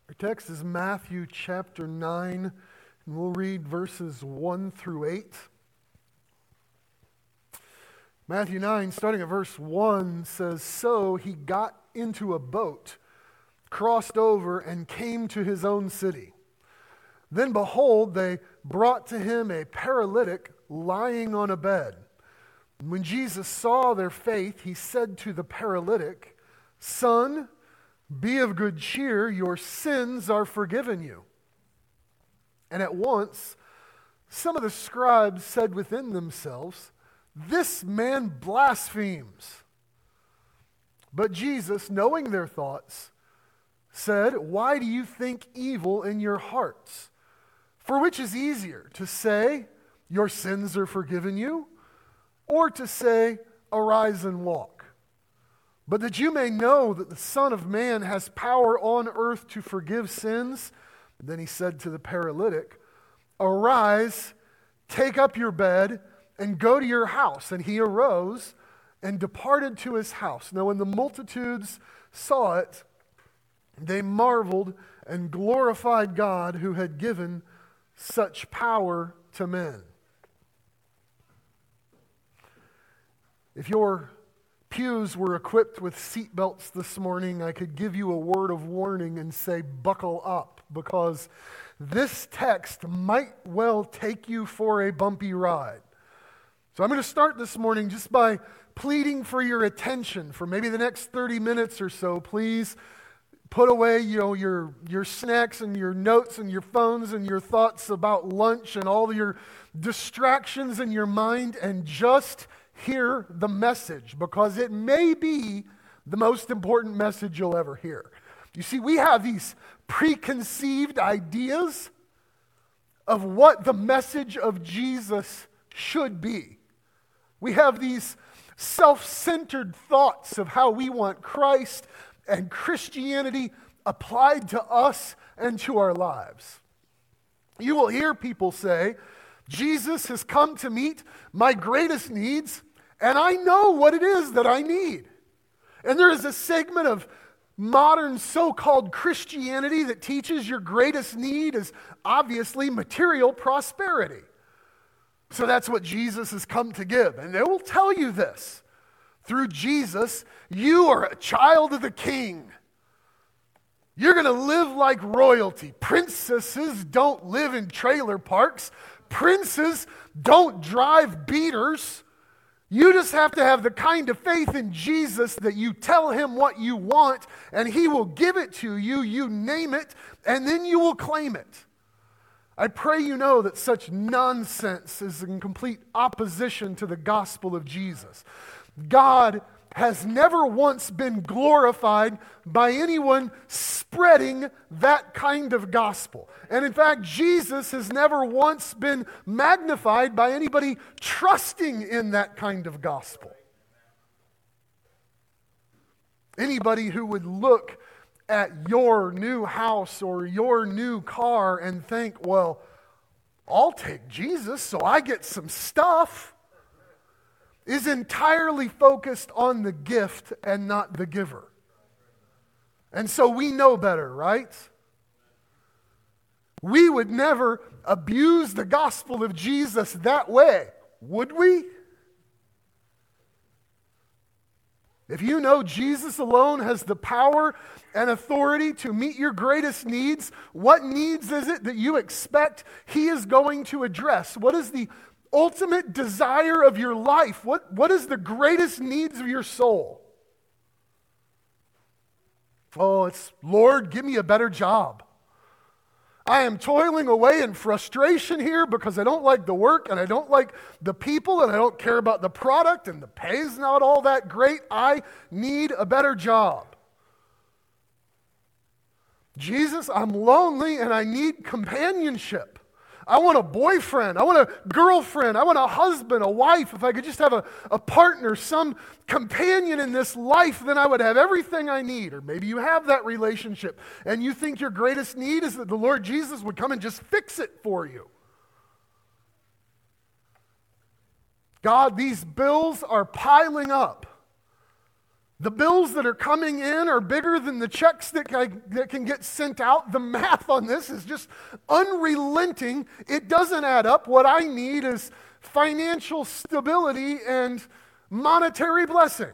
Our text is Matthew chapter 9, and we'll read verses 1 through 8. Matthew 9, starting at verse 1, says, "So he got into a boat, crossed over, and came to his own city. Then behold, they brought to him a paralytic lying on a bed. When Jesus saw their faith, he said to the paralytic, 'Son, be of good cheer, your sins are forgiven you.' And at once, some of the scribes said within themselves, 'This man blasphemes.' But Jesus, knowing their thoughts, said, 'Why do you think evil in your hearts? For which is easier, to say, your sins are forgiven you, or to say, arise and walk? But that you may know that the Son of Man has power on earth to forgive sins.' Then he said to the paralytic, 'Arise, take up your bed, and go to your house.' And he arose and departed to his house. Now when the multitudes saw it, they marveled and glorified God who had given such power to men." If your pews were equipped with seat belts this morning, I could give you a word of warning and say, buckle up, because this text might well take you for a bumpy ride. So I'm going to start this morning just by pleading for your attention for maybe the next 30 minutes or so. Please put away, your snacks and your notes and your phones and your thoughts about lunch and all your distractions in your mind, and just hear the message, because it may be the most important message you'll ever hear. You see, we have these preconceived ideas of what the message of Jesus should be. We have these self-centered thoughts of how we want Christ and Christianity applied to us and to our lives. You will hear people say, "Jesus has come to meet my greatest needs, and I know what it is that I need." And there is a segment of modern so-called Christianity that teaches your greatest need is obviously material prosperity. So that's what Jesus has come to give. And they will tell you this: through Jesus, you are a child of the King. You're going to live like royalty. Princesses don't live in trailer parks. Princes don't drive beaters. You just have to have the kind of faith in Jesus that you tell him what you want, and he will give it to you. You name it, and then you will claim it. I pray you know that such nonsense is in complete opposition to the gospel of Jesus. God has never once been glorified by anyone spreading that kind of gospel. And in fact, Jesus has never once been magnified by anybody trusting in that kind of gospel. Anybody who would look at your new house or your new car and think, "Well, I'll take Jesus so I get some stuff," is entirely focused on the gift and not the giver. And so we know better, right? We would never abuse the gospel of Jesus that way, would we? If you know Jesus alone has the power and authority to meet your greatest needs, what needs is it that you expect he is going to address? What is the ultimate desire of your life? What is the greatest needs of your soul? Oh, it's, "Lord, give me a better job. I am toiling away in frustration here because I don't like the work and I don't like the people and I don't care about the product and the pay's not all that great. I need a better job." "Jesus, I'm lonely and I need companionship. I want a boyfriend, I want a girlfriend, I want a husband, a wife. If I could just have a partner, some companion in this life, then I would have everything I need." Or maybe you have that relationship and you think your greatest need is that the Lord Jesus would come and just fix it for you. "God, these bills are piling up. The bills that are coming in are bigger than the checks that can get sent out. The math on this is just unrelenting. It doesn't add up. What I need is financial stability and monetary blessing.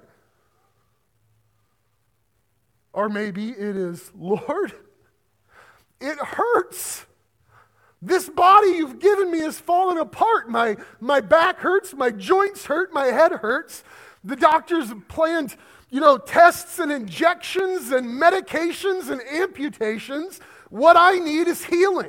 Or maybe it is, Lord, it hurts. This body you've given me is falling apart. My back hurts, my joints hurt, my head hurts. The doctors have planned, tests and injections and medications and amputations. What I need is healing.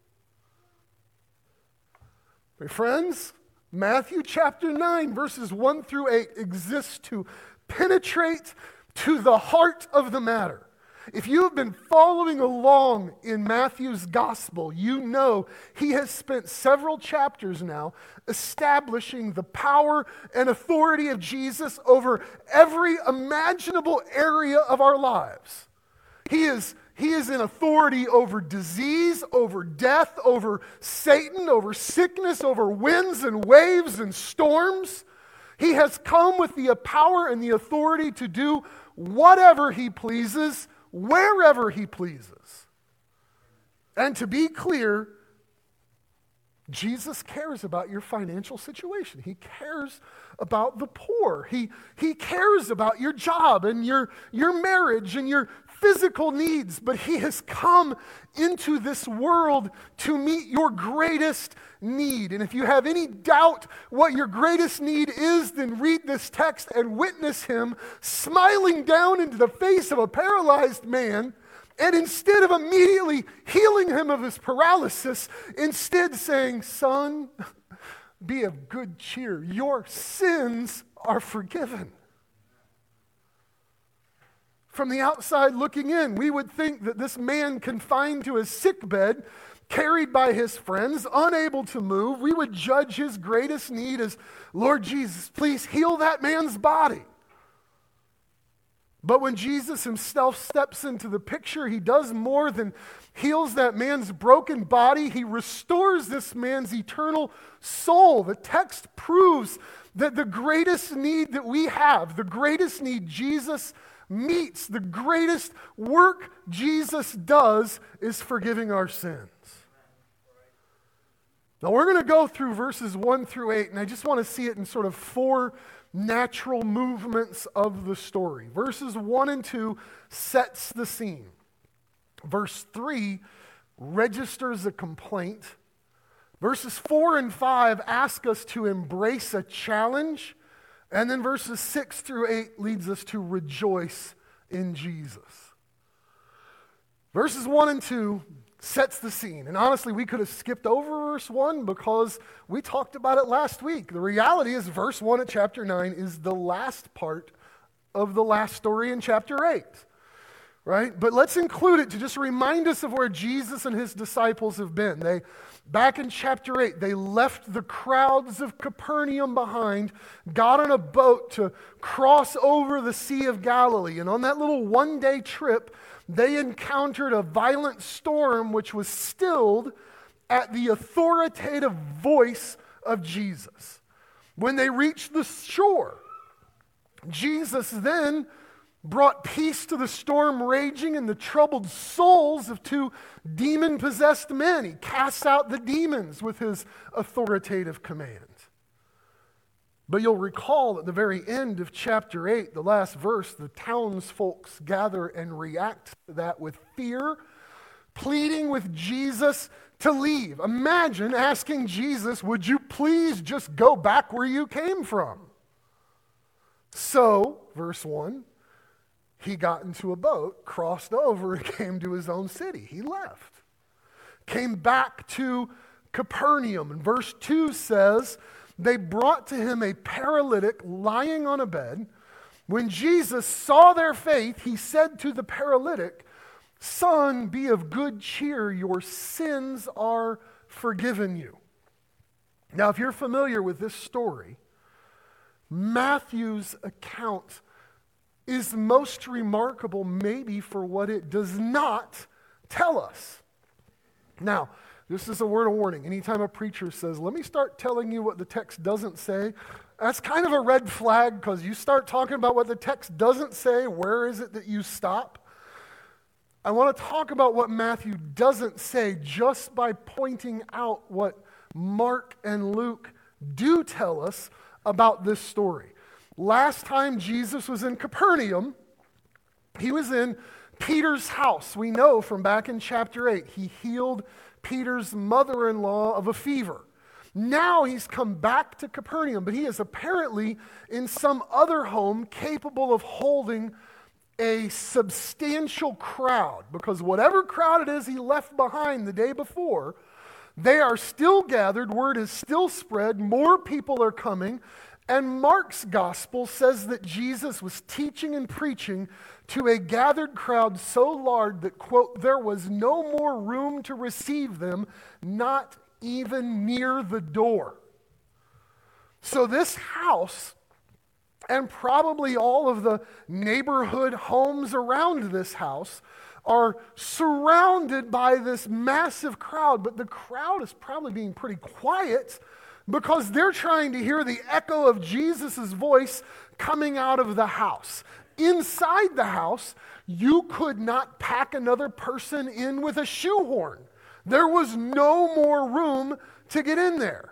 My friends, Matthew chapter 9, verses 1 through 8 exists to penetrate to the heart of the matter. If you have been following along in Matthew's gospel, you know he has spent several chapters now establishing the power and authority of Jesus over every imaginable area of our lives. He is in authority over disease, over death, over Satan, over sickness, over winds and waves and storms. He has come with the power and the authority to do whatever he pleases, wherever he pleases. And to be clear, Jesus cares about your financial situation. He cares about the poor. He cares about your job and your marriage and your physical needs. But he has come into this world to meet your greatest need. And if you have any doubt what your greatest need is, then read this text and witness him smiling down into the face of a paralyzed man, and instead of immediately healing him of his paralysis, instead saying, "Son, be of good cheer. Your sins are forgiven." From the outside looking in, we would think that this man confined to his sickbed, carried by his friends, unable to move, we would judge his greatest need as, "Lord Jesus, please heal that man's body." But when Jesus himself steps into the picture, he does more than heals that man's broken body. He restores this man's eternal soul. The text proves that the greatest need that we have, the greatest need Jesus meets, the greatest work Jesus does is forgiving our sins. Now we're going to go through verses 1 through 8, and I just want to see it in sort of four natural movements of the story. Verses 1 and 2 sets the scene. Verse 3 registers a complaint. Verses 4 and 5 ask us to embrace a challenge. And then verses 6 through 8 leads us to rejoice in Jesus. Verses 1 and 2 sets the scene. And honestly, we could have skipped over verse 1 because we talked about it last week. The reality is verse 1 of chapter 9 is the last part of the last story in chapter 8. Right? But let's include it to just remind us of where Jesus and his disciples have been. Back in chapter 8, they left the crowds of Capernaum behind, got on a boat to cross over the Sea of Galilee. And on that little one-day trip, they encountered a violent storm which was stilled at the authoritative voice of Jesus. When they reached the shore, Jesus then brought peace to the storm raging and the troubled souls of two demon-possessed men. He casts out the demons with his authoritative command. But you'll recall at the very end of chapter 8, the last verse, the townsfolk gather and react to that with fear, pleading with Jesus to leave. Imagine asking Jesus, "Would you please just go back where you came from?" So, verse 1, he got into a boat, crossed over, and came to his own city. He left. Came back to Capernaum. And verse 2 says, they brought to him a paralytic lying on a bed. When Jesus saw their faith, he said to the paralytic, "Son, be of good cheer. Your sins are forgiven you." Now, if you're familiar with this story, Matthew's account is most remarkable maybe for what it does not tell us. Now, this is a word of warning. Anytime a preacher says, "Let me start telling you what the text doesn't say," That's kind of a red flag because you start talking about what the text doesn't say. Where is it that you stop? I want to talk about what Matthew doesn't say just by pointing out what Mark and Luke do tell us about this story. Last time Jesus was in Capernaum, he was in Peter's house. We know from back in chapter 8, he healed Peter's mother-in-law of a fever. Now he's come back to Capernaum, but he is apparently in some other home capable of holding a substantial crowd, because whatever crowd it is he left behind the day before, they are still gathered, word is still spread, more people are coming, and Mark's gospel says that Jesus was teaching and preaching to a gathered crowd so large that, quote, there was no more room to receive them, not even near the door. So this house, and probably all of the neighborhood homes around this house, are surrounded by this massive crowd, but the crowd is probably being pretty quiet because they're trying to hear the echo of Jesus' voice coming out of the house. Inside the house, you could not pack another person in with a shoehorn. There was no more room to get in there.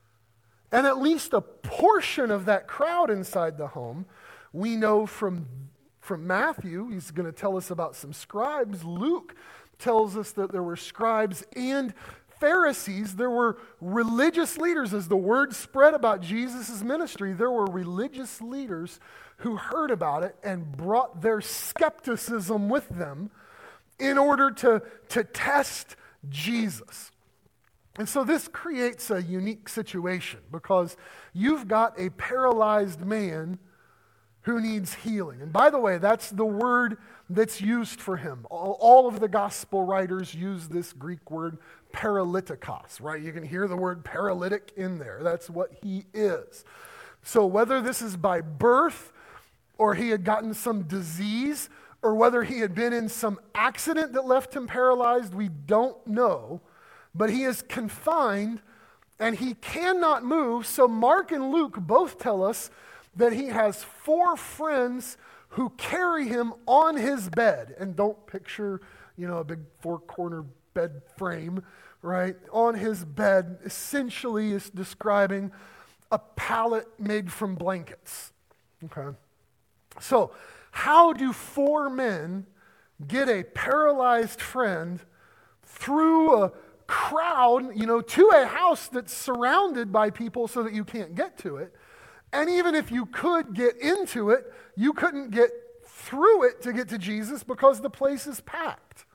And at least a portion of that crowd inside the home, we know from Matthew, he's going to tell us about some scribes. Luke tells us that there were scribes and Pharisees. There were religious leaders. As the word spread about Jesus' ministry, there were religious leaders who heard about it and brought their skepticism with them in order to test Jesus. And so this creates a unique situation because you've got a paralyzed man who needs healing. And by the way, that's the word that's used for him. All of the gospel writers use this Greek word paralytikos, right? You can hear the word paralytic in there. That's what he is. So whether this is by birth or he had gotten some disease or whether he had been in some accident that left him paralyzed, we don't know. But he is confined and he cannot move. So Mark and Luke both tell us that he has 4 friends who carry him on his bed. And don't picture, a big 4-corner bed frame, right? On his bed essentially is describing a pallet made from blankets. Okay. So how do 4 men get a paralyzed friend through a crowd, to a house that's surrounded by people so that you can't get to it? And even if you could get into it, you couldn't get through it to get to Jesus because the place is packed.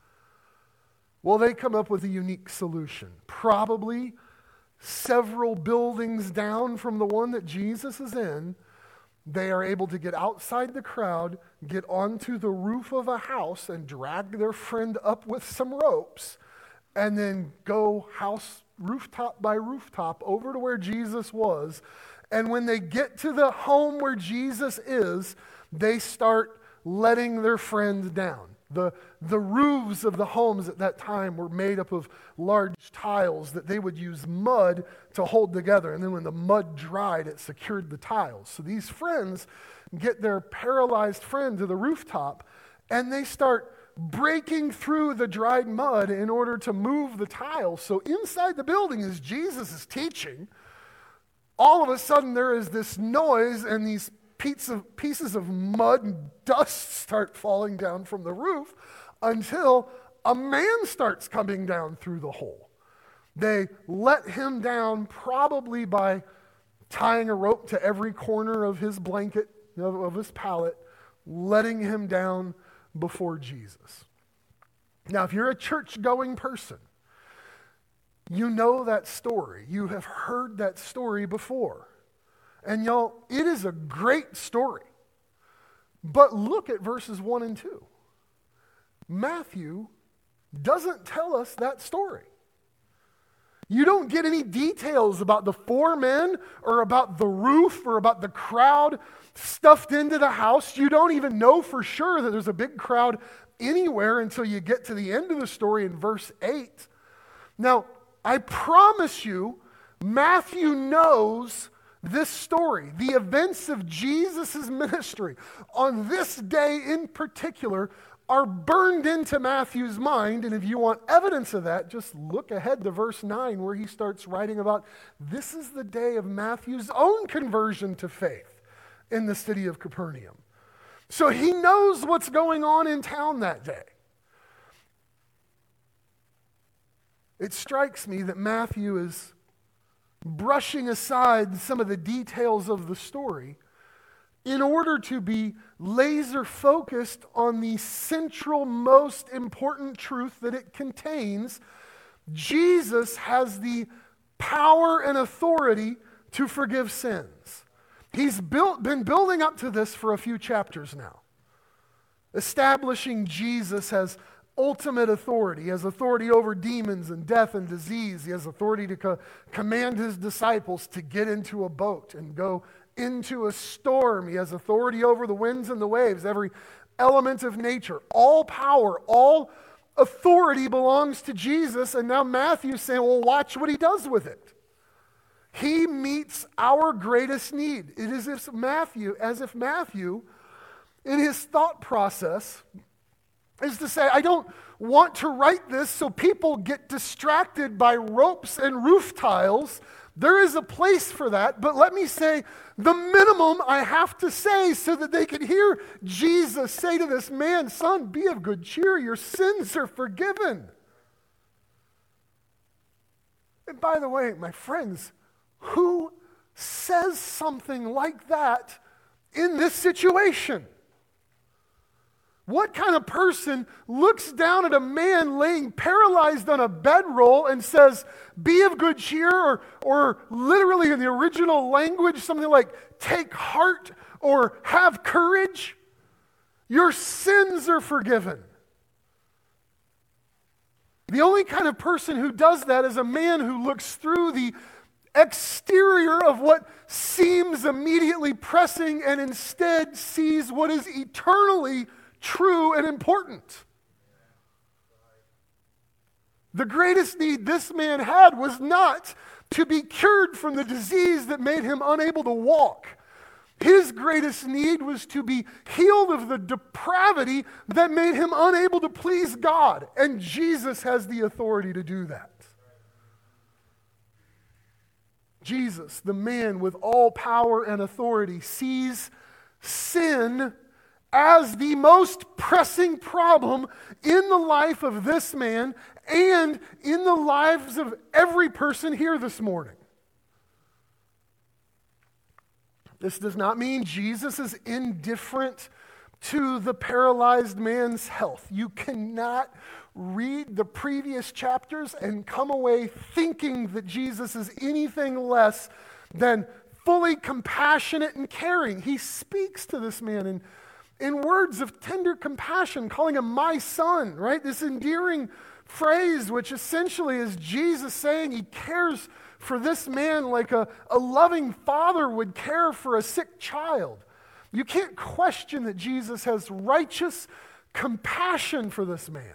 Well, they come up with a unique solution. Probably several buildings down from the one that Jesus is in, they are able to get outside the crowd, get onto the roof of a house, and drag their friend up with some ropes, and then go house rooftop by rooftop over to where Jesus was. And when they get to the home where Jesus is, they start letting their friend down. The roofs of the homes at that time were made up of large tiles that they would use mud to hold together. And then when the mud dried, it secured the tiles. So these friends get their paralyzed friend to the rooftop, and they start breaking through the dried mud in order to move the tiles. So inside the building, as Jesus is teaching, all of a sudden there is this noise and these pieces of mud and dust start falling down from the roof until a man starts coming down through the hole. They let him down probably by tying a rope to every corner of his blanket, of his pallet, letting him down before Jesus. Now, if you're a church-going person, you know that story. You have heard that story before. And y'all, it is a great story. But look at verses 1 and 2. Matthew doesn't tell us that story. You don't get any details about the 4 men or about the roof or about the crowd stuffed into the house. You don't even know for sure that there's a big crowd anywhere until you get to the end of the story in verse 8. Now, I promise you, Matthew knows this story, the events of Jesus' ministry, on this day in particular, are burned into Matthew's mind. And if you want evidence of that, just look ahead to verse 9 where he starts writing about this is the day of Matthew's own conversion to faith in the city of Capernaum. So he knows what's going on in town that day. It strikes me that Matthew is brushing aside some of the details of the story in order to be laser focused on the central, most important truth that it contains. Jesus has the power and authority to forgive sins. He's been building up to this for a few chapters now, establishing Jesus as ultimate authority. He has authority over demons and death and disease. He has authority to command his disciples to get into a boat and go into a storm. He has authority over the winds and the waves, every element of nature. All power, all authority belongs to Jesus. And now Matthew's saying, well, watch what he does with it. He meets our greatest need. It is as if Matthew, in his thought process, is to say, I don't want to write this so people get distracted by ropes and roof tiles. There is a place for that, but let me say the minimum I have to say so that they can hear Jesus say to this man, son, be of good cheer, your sins are forgiven. And by the way, my friends, who says something like that in this situation? What kind of person looks down at a man laying paralyzed on a bedroll and says, be of good cheer, or literally in the original language, something like, take heart or have courage? Your sins are forgiven. The only kind of person who does that is a man who looks through the exterior of what seems immediately pressing and instead sees what is eternally true and important. The greatest need this man had was not to be cured from the disease that made him unable to walk. His greatest need was to be healed of the depravity that made him unable to please God. And Jesus has the authority to do that. Jesus, the man with all power and authority, sees sin as the most pressing problem in the life of this man and in the lives of every person here this morning. This does not mean Jesus is indifferent to the paralyzed man's health. You cannot read the previous chapters and come away thinking that Jesus is anything less than fully compassionate and caring. He speaks to this man in words of tender compassion, calling him my son, right? This endearing phrase, which essentially is Jesus saying he cares for this man like a loving father would care for a sick child. You can't question that Jesus has righteous compassion for this man.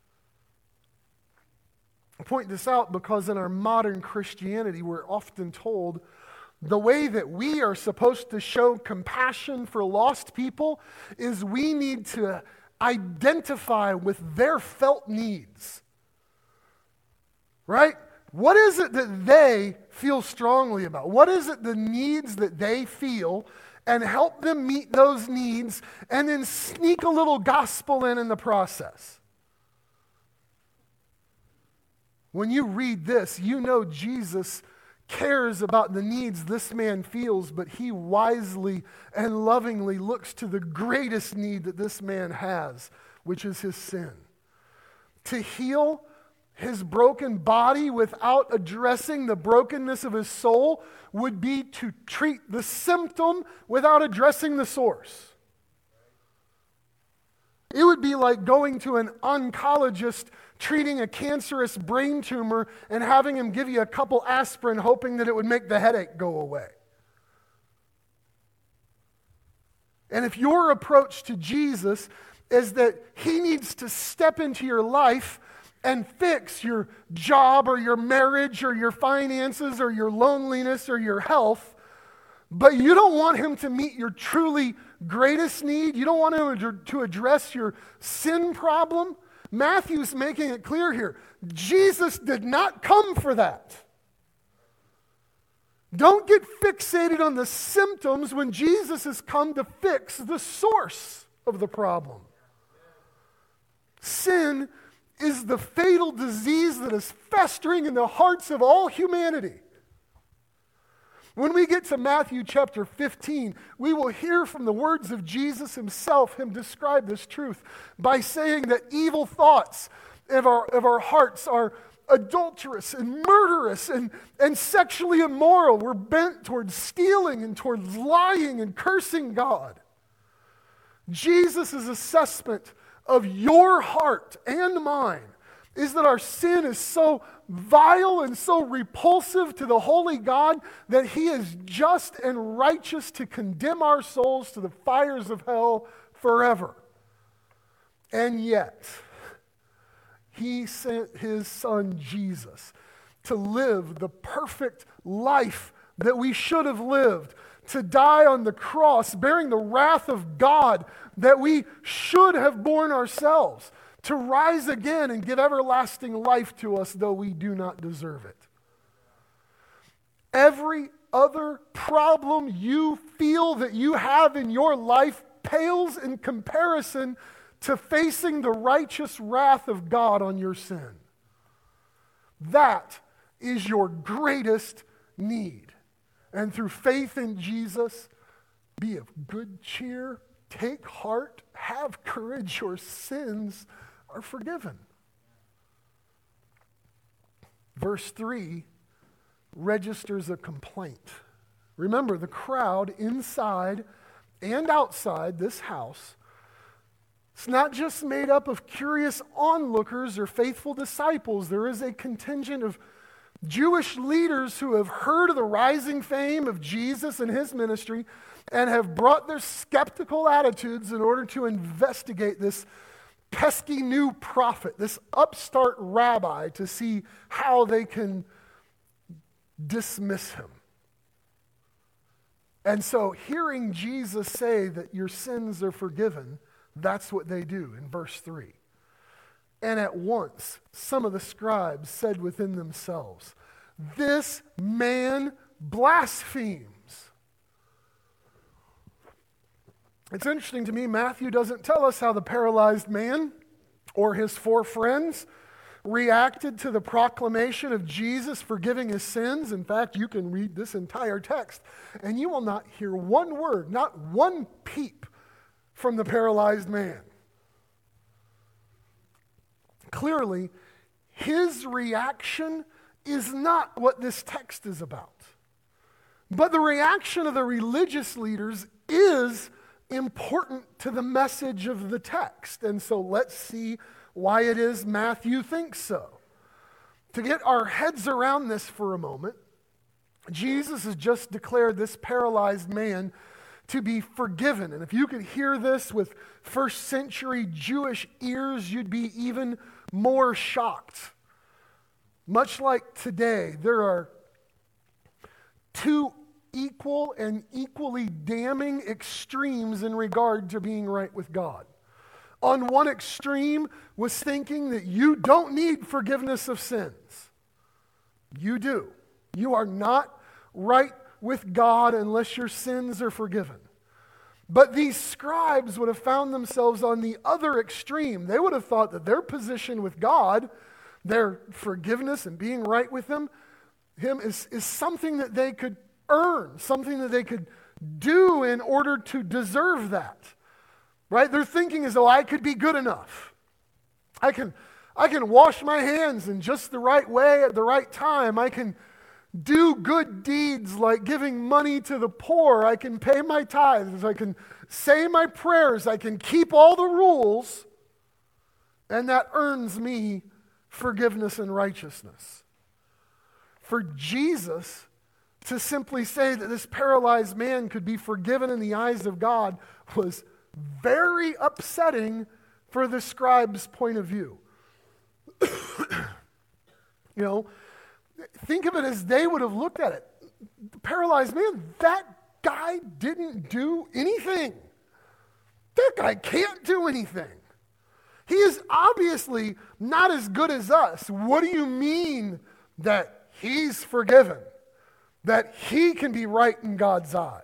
I point this out because in our modern Christianity, we're often told the way that we are supposed to show compassion for lost people is we need to identify with their felt needs. Right? What is it that they feel strongly about? What is it the needs that they feel, and help them meet those needs and then sneak a little gospel in the process? When you read this, you know Jesus cares about the needs this man feels, but he wisely and lovingly looks to the greatest need that this man has, which is his sin. To heal his broken body without addressing the brokenness of his soul would be to treat the symptom without addressing the source. It would be like going to an oncologist treating a cancerous brain tumor and having him give you a couple aspirin hoping that it would make the headache go away. And if your approach to Jesus is that he needs to step into your life and fix your job or your marriage or your finances or your loneliness or your health, but you don't want him to meet your truly greatest need. You don't want him to address your sin problem. Matthew's making it clear here. Jesus did not come for that. Don't get fixated on the symptoms when Jesus has come to fix the source of the problem. Sin is the fatal disease that is festering in the hearts of all humanity. When we get to Matthew chapter 15, we will hear from the words of Jesus himself, him describe this truth by saying that evil thoughts of our hearts are adulterous and murderous and sexually immoral. We're bent towards stealing and towards lying and cursing God. Jesus' assessment of your heart and mine is that our sin is so vile and so repulsive to the holy God that he is just and righteous to condemn our souls to the fires of hell forever. And yet, he sent his son Jesus to live the perfect life that we should have lived, to die on the cross, bearing the wrath of God that we should have borne ourselves, to rise again and give everlasting life to us, though we do not deserve it. Every other problem you feel that you have in your life pales in comparison to facing the righteous wrath of God on your sin. That is your greatest need. And through faith in Jesus, be of good cheer, take heart, have courage, your sins are forgiven. Verse 3 registers a complaint. Remember, the crowd inside and outside this house, it's not just made up of curious onlookers or faithful disciples. There is a contingent of Jewish leaders who have heard of the rising fame of Jesus and his ministry and have brought their skeptical attitudes in order to investigate this pesky new prophet, this upstart rabbi, to see how they can dismiss him. And so, hearing Jesus say that your sins are forgiven, that's what they do in verse 3. And at once, some of the scribes said within themselves, "This man blasphemes." It's interesting to me, Matthew doesn't tell us how the paralyzed man or his four friends reacted to the proclamation of Jesus forgiving his sins. In fact, you can read this entire text, and you will not hear one word, not one peep from the paralyzed man. Clearly, his reaction is not what this text is about. But the reaction of the religious leaders is important to the message of the text. And so let's see why it is Matthew thinks so. To get our heads around this for a moment, Jesus has just declared this paralyzed man to be forgiven. And if you could hear this with first century Jewish ears, you'd be even more shocked. Much like today, there are two equal and equally damning extremes in regard to being right with God. On one extreme was thinking that you don't need forgiveness of sins. You do. You are not right with God unless your sins are forgiven. But these scribes would have found themselves on the other extreme. They would have thought that their position with God, their forgiveness and being right with him is something that they could earn, something that they could do in order to deserve that. Right? Their thinking is, oh, I could be good enough. I can wash my hands in just the right way at the right time. I can do good deeds like giving money to the poor. I can pay my tithes. I can say my prayers. I can keep all the rules. And that earns me forgiveness and righteousness. For Jesus to simply say that this paralyzed man could be forgiven in the eyes of God was very upsetting for the scribe's point of view. Think of it as they would have looked at it. The paralyzed man, that guy didn't do anything. That guy can't do anything. He is obviously not as good as us. What do you mean that he's forgiven? That he can be right in God's eyes?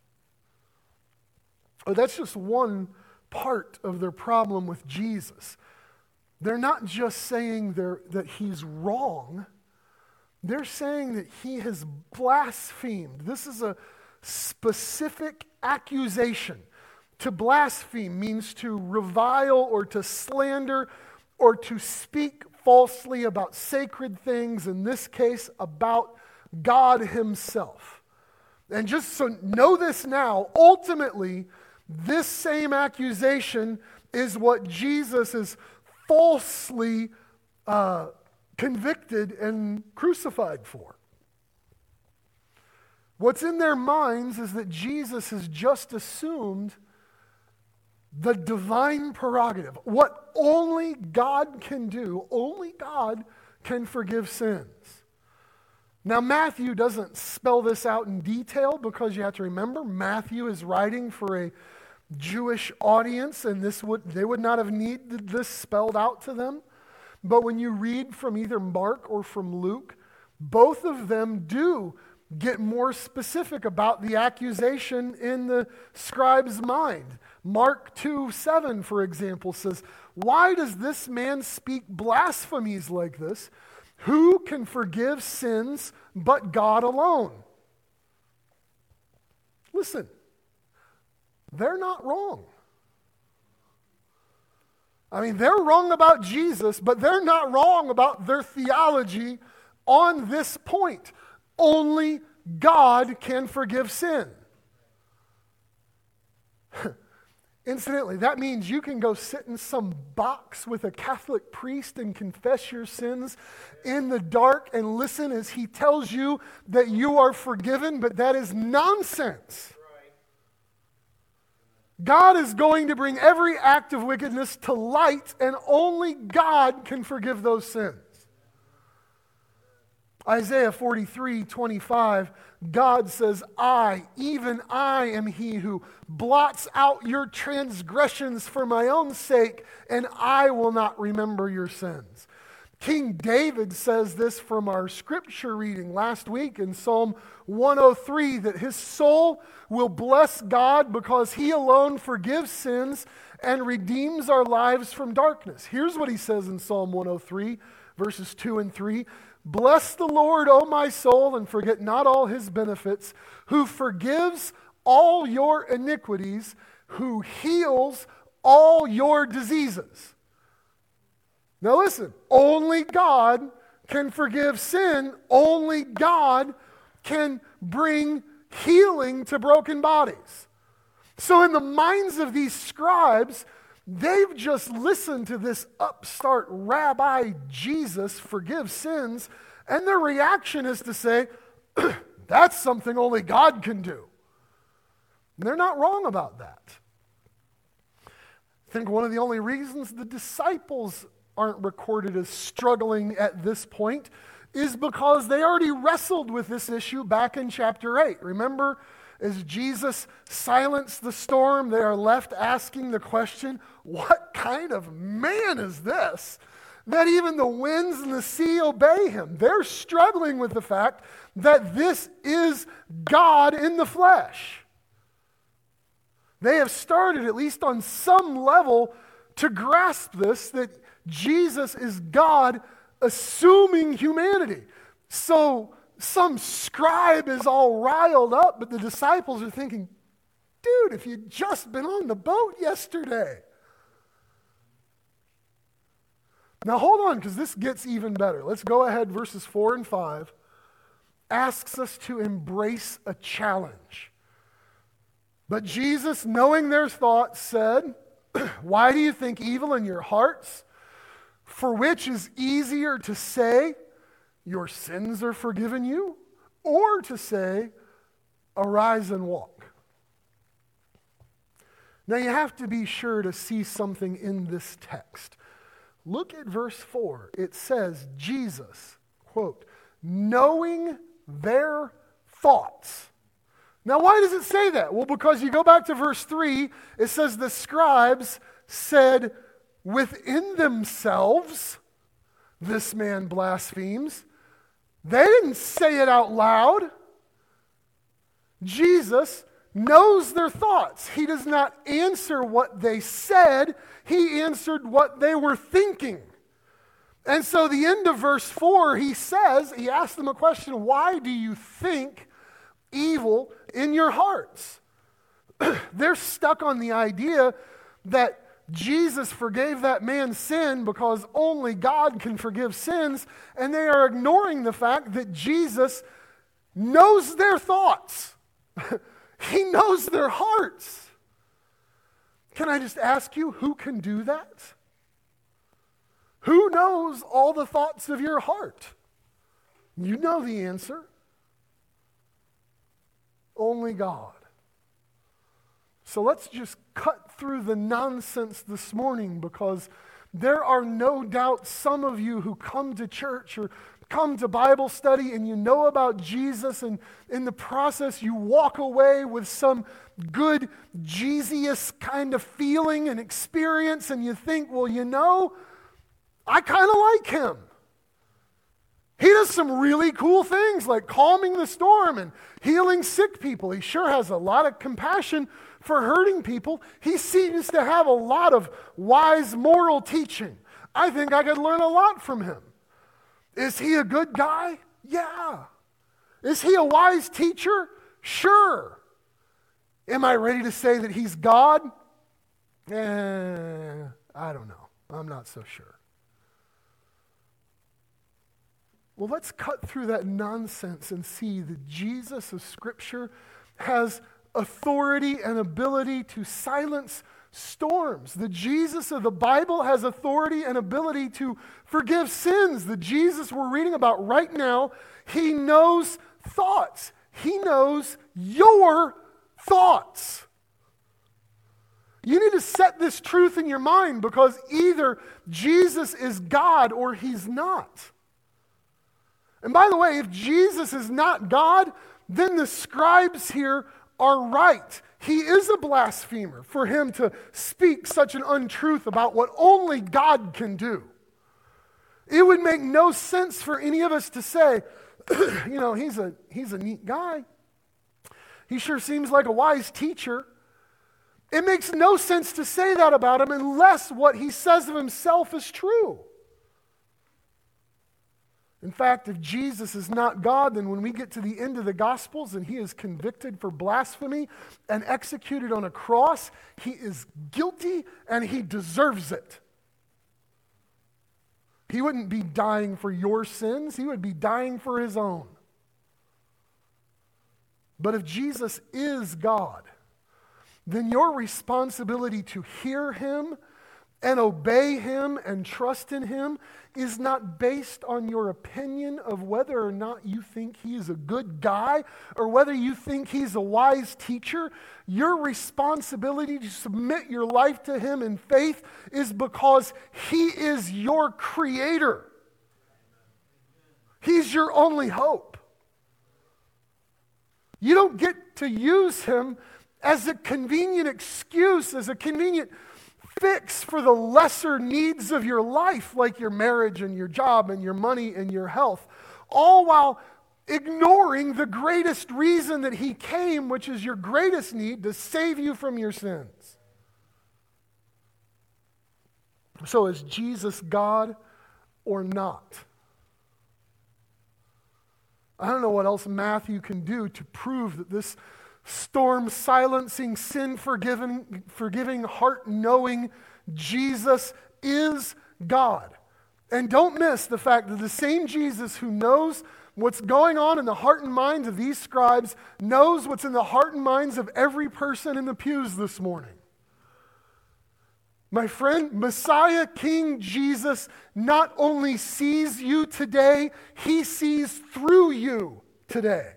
Oh, that's just one part of their problem with Jesus. They're not just saying that he's wrong. They're saying that he has blasphemed. This is a specific accusation. To blaspheme means to revile or to slander or to speak falsely about sacred things, in this case, about God himself. And just so know this now, ultimately, this same accusation is what Jesus is falsely convicted and crucified for. What's in their minds is that Jesus has just assumed the divine prerogative. What only God can do, only God can forgive sins. Now, Matthew doesn't spell this out in detail because you have to remember, Matthew is writing for a Jewish audience, and they would not have needed this spelled out to them. But when you read from either Mark or from Luke, both of them do get more specific about the accusation in the scribe's mind. Mark 2:7, for example, says, "Why does this man speak blasphemies like this? Who can forgive sins but God alone?" Listen, they're not wrong. I mean, they're wrong about Jesus, but they're not wrong about their theology on this point. Only God can forgive sin. Incidentally, that means you can go sit in some box with a Catholic priest and confess your sins in the dark and listen as he tells you that you are forgiven, but that is nonsense. God is going to bring every act of wickedness to light, and only God can forgive those sins. Isaiah 43:25, God says, "I, even I, am he who blots out your transgressions for my own sake, and I will not remember your sins." King David says this from our scripture reading last week in Psalm 103, that his soul will bless God because he alone forgives sins and redeems our lives from darkness. Here's what he says in Psalm 103, verses 2 and 3. "Bless the Lord, O my soul, and forget not all his benefits, who forgives all your iniquities, who heals all your diseases." Now listen, only God can forgive sin. Only God can bring healing to broken bodies. So in the minds of these scribes, they've just listened to this upstart rabbi Jesus forgive sins, and their reaction is to say, that's something only God can do. And they're not wrong about that. I think one of the only reasons the disciples aren't recorded as struggling at this point is because they already wrestled with this issue back in chapter 8. Remember, as Jesus silenced the storm, they are left asking the question, what kind of man is this that even the winds and the sea obey him? They're struggling with the fact that this is God in the flesh. They have started, at least on some level, to grasp this, that Jesus is God assuming humanity. So some scribe is all riled up, but the disciples are thinking, dude, if you'd just been on the boat yesterday. Now hold on, because this gets even better. Let's go ahead, verses 4 and 5 asks us to embrace a challenge. But Jesus, knowing their thoughts, said, "Why do you think evil in your hearts? For which is easier to say, your sins are forgiven you, or to say, arise and walk?" Now you have to be sure to see something in this text. Look at verse 4. It says, Jesus, quote, knowing their thoughts. Now, why does it say that? Well, because you go back to verse 3, it says the scribes said within themselves, this man blasphemes. They didn't say it out loud. Jesus knows their thoughts. He does not answer what they said. He answered what they were thinking. And so the end of verse 4, he asks them a question, why do you think evil in your hearts? They're stuck on the idea that Jesus forgave that man's sin because only God can forgive sins, and they are ignoring the fact that Jesus knows their thoughts. He knows their hearts. Can I just ask you, who can do that? Who knows all the thoughts of your heart? You know the answer. Only God. So let's just cut through the nonsense this morning, because there are no doubt some of you who come to church or come to Bible study and you know about Jesus, and in the process you walk away with some good Jesus kind of feeling and experience, and you think, well, you know, I kind of like him. He does some really cool things like calming the storm and healing sick people. He sure has a lot of compassion for hurting people. He seems to have a lot of wise moral teaching. I think I could learn a lot from him. Is he a good guy? Yeah. Is he a wise teacher? Sure. Am I ready to say that he's God? I don't know. I'm not so sure. Well, let's cut through that nonsense and see that Jesus of Scripture has authority and ability to silence storms. The Jesus of the Bible has authority and ability to forgive sins. The Jesus we're reading about right now, he knows thoughts. He knows your thoughts. You need to set this truth in your mind, because either Jesus is God or he's not. And by the way, if Jesus is not God, then the scribes here are right. He is a blasphemer for him to speak such an untruth about what only God can do. It would make no sense for any of us to say, you know, he's a neat guy. He sure seems like a wise teacher. It makes no sense to say that about him unless what he says of himself is true. In fact, if Jesus is not God, then when we get to the end of the Gospels and he is convicted for blasphemy and executed on a cross, he is guilty and he deserves it. He wouldn't be dying for your sins, he would be dying for his own. But if Jesus is God, then your responsibility to hear him and obey him and trust in him is not based on your opinion of whether or not you think he is a good guy or whether you think he's a wise teacher. Your responsibility to submit your life to him in faith is because he is your creator. He's your only hope. You don't get to use him as a convenient excuse, as a convenient fix for the lesser needs of your life, like your marriage and your job and your money and your health, all while ignoring the greatest reason that he came, which is your greatest need, to save you from your sins. So is Jesus God or not? I don't know what else Matthew can do to prove that this storm-silencing, sin-forgiving, heart-knowing Jesus is God. And don't miss the fact that the same Jesus who knows what's going on in the heart and minds of these scribes knows what's in the heart and minds of every person in the pews this morning. My friend, Messiah King Jesus not only sees you today, he sees through you today.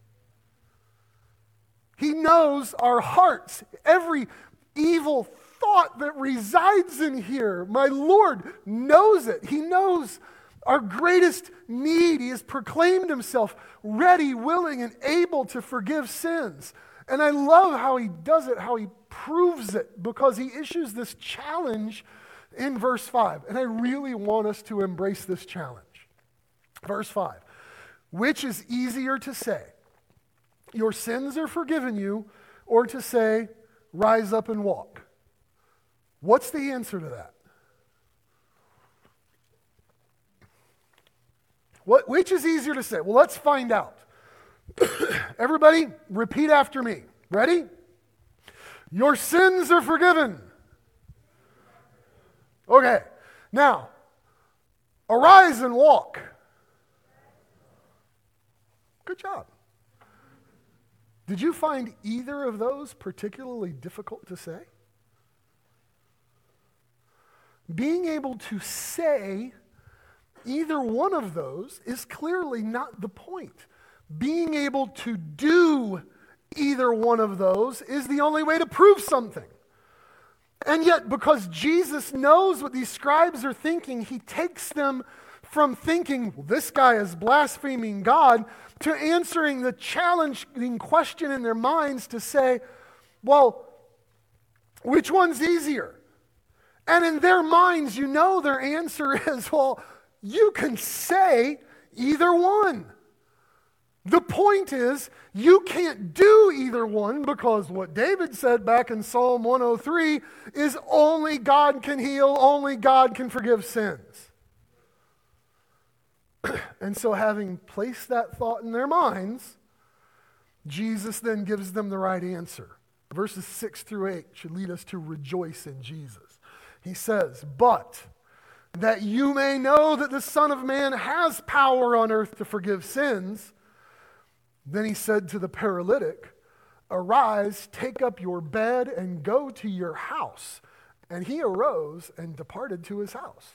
He knows our hearts, every evil thought that resides in here. My Lord knows it. He knows our greatest need. He has proclaimed himself ready, willing, and able to forgive sins. And I love how he does it, how he proves it, because he issues this challenge in verse 5. And I really want us to embrace this challenge. Verse 5. Which is easier to say, your sins are forgiven you, or to say, rise up and walk? What's the answer to that? Which is easier to say? Well, let's find out. Everybody, repeat after me. Ready? Your sins are forgiven. Okay. Now, arise and walk. Good job. Did you find either of those particularly difficult to say? Being able to say either one of those is clearly not the point. Being able to do either one of those is the only way to prove something. And yet, because Jesus knows what these scribes are thinking, he takes them from thinking, well, this guy is blaspheming God, to answering the challenging question in their minds to say, well, which one's easier? And in their minds, you know their answer is, well, you can say either one. The point is, you can't do either one, because what David said back in Psalm 103 is only God can heal, only God can forgive sins. And so, having placed that thought in their minds, Jesus then gives them the right answer. Verses 6 through 8 should lead us to rejoice in Jesus. He says, but that you may know that the Son of Man has power on earth to forgive sins. Then he said to the paralytic, arise, take up your bed, and go to your house. And he arose and departed to his house.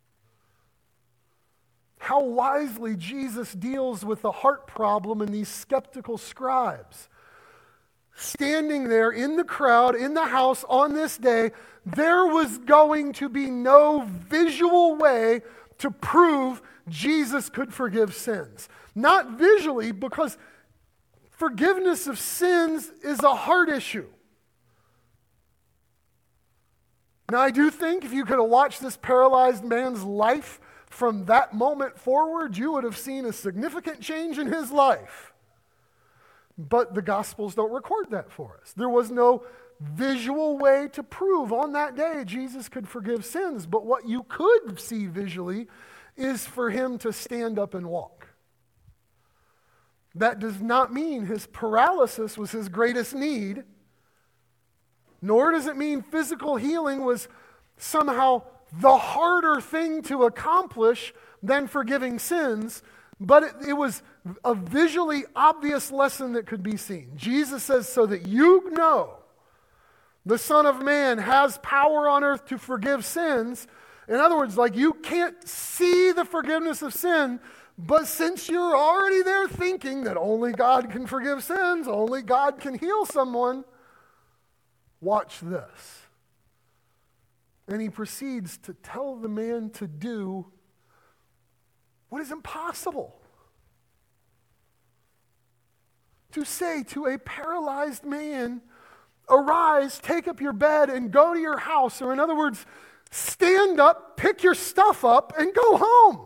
How wisely Jesus deals with the heart problem in these skeptical scribes. Standing there in the crowd, in the house on this day, there was going to be no visual way to prove Jesus could forgive sins. Not visually, because forgiveness of sins is a heart issue. Now, I do think if you could have watched this paralyzed man's life from that moment forward, you would have seen a significant change in his life. But the Gospels don't record that for us. There was no visual way to prove on that day Jesus could forgive sins. But what you could see visually is for him to stand up and walk. That does not mean his paralysis was his greatest need, nor does it mean physical healing was somehow the harder thing to accomplish than forgiving sins, but it was a visually obvious lesson that could be seen. Jesus says, so that you know the Son of Man has power on earth to forgive sins. In other words, like, you can't see the forgiveness of sin, but since you're already there thinking that only God can forgive sins, only God can heal someone, watch this. And he proceeds to tell the man to do what is impossible. To say to a paralyzed man, arise, take up your bed, and go to your house. Or in other words, stand up, pick your stuff up, and go home.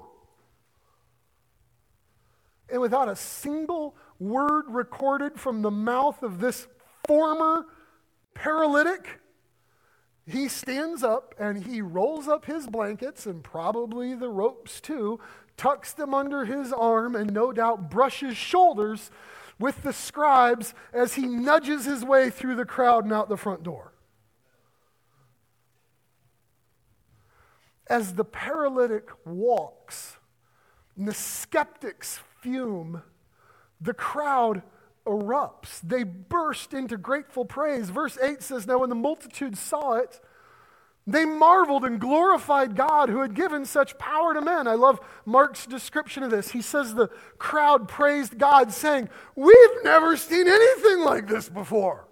And without a single word recorded from the mouth of this former paralytic, he stands up and he rolls up his blankets, and probably the ropes too, tucks them under his arm, and no doubt brushes shoulders with the scribes as he nudges his way through the crowd and out the front door. As the paralytic walks, and the skeptics fume, the crowd erupts. They burst into grateful praise. Verse 8 says, now when the multitude saw it, they marveled and glorified God who had given such power to men. I love Mark's description of this. He says the crowd praised God, saying, we've never seen anything like this before.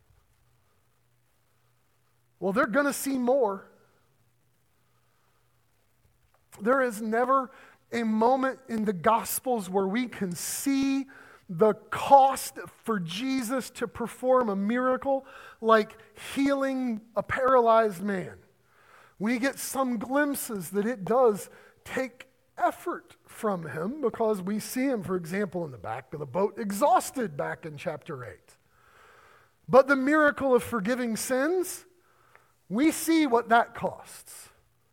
Well, they're going to see more. There has never a moment in the Gospels where we can see the cost for Jesus to perform a miracle like healing a paralyzed man. We get some glimpses that it does take effort from him because we see him, for example, in the back of the boat, exhausted back in chapter 8. But the miracle of forgiving sins, we see what that costs.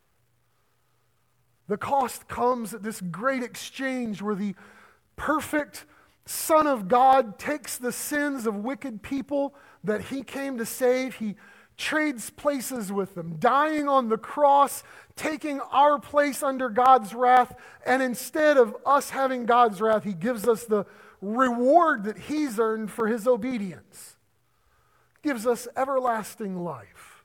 The cost comes at this great exchange where the perfect Son of God takes the sins of wicked people that he came to save. He trades places with them, dying on the cross, taking our place under God's wrath, and instead of us having God's wrath, he gives us the reward that he's earned for his obedience. Gives us everlasting life.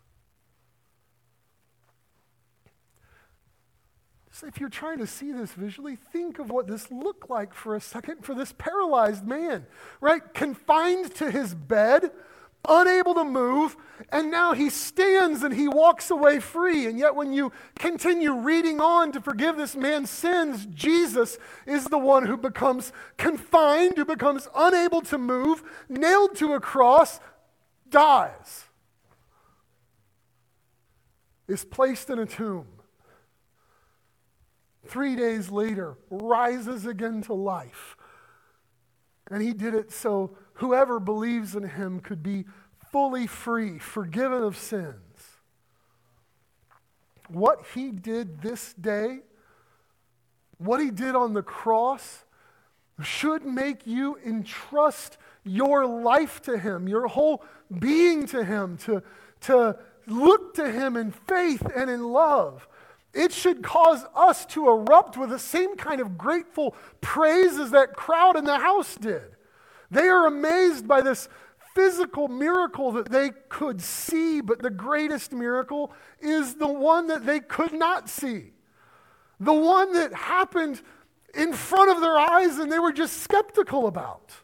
So if you're trying to see this visually, think of what this looked like for a second for this paralyzed man, right? Confined to his bed, unable to move, and now he stands and he walks away free. And yet when you continue reading on to forgive this man's sins, Jesus is the one who becomes confined, who becomes unable to move, nailed to a cross, dies, is placed in a tomb. 3 days later, rises again to life. And he did it so whoever believes in him could be fully free, forgiven of sins. What he did this day, what he did on the cross, should make you entrust your life to him, your whole being to him, to look to him in faith and in love. It should cause us to erupt with the same kind of grateful praise as that crowd in the house did. They are amazed by this physical miracle that they could see, but the greatest miracle is the one that they could not see. The one that happened in front of their eyes and they were just skeptical about.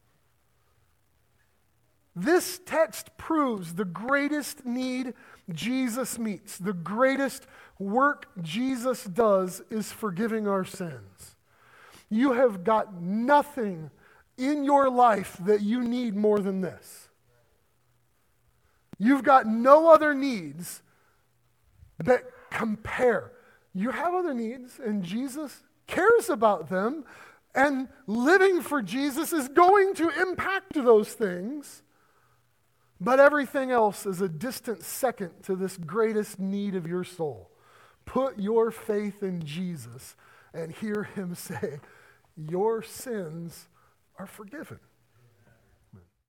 This text proves the greatest need Jesus meets, the greatest work Jesus does is forgiving our sins. You have got nothing in your life that you need more than this. You've got no other needs that compare. You have other needs, and Jesus cares about them, and living for Jesus is going to impact those things. But everything else is a distant second to this greatest need of your soul. Put your faith in Jesus and hear him say, your sins are forgiven.